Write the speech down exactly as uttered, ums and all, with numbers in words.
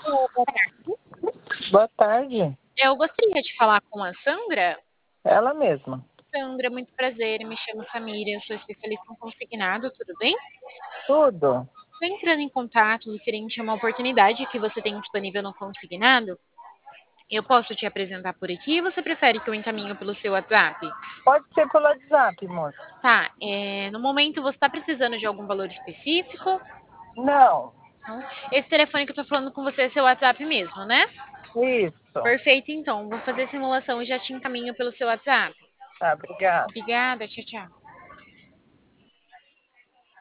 Boa tarde. Boa tarde. Eu gostaria de falar com a Sandra. Ela mesma. Sandra, muito prazer, me chamo Samira, eu sou especialista em consignado, tudo bem? Tudo. Estou entrando em contato referente a uma oportunidade que você tem disponível no consignado. Eu posso te apresentar por aqui ou você prefere que eu encaminhe pelo seu WhatsApp? Pode ser pelo WhatsApp, moça. Tá, é, no momento você está precisando de algum valor específico? Não. Não. Esse telefone que eu tô falando com você é seu WhatsApp mesmo, né? Isso. Perfeito, então. Vou fazer a simulação e já te encaminho pelo seu WhatsApp. Tá, obrigada. Obrigada, tchau, tchau.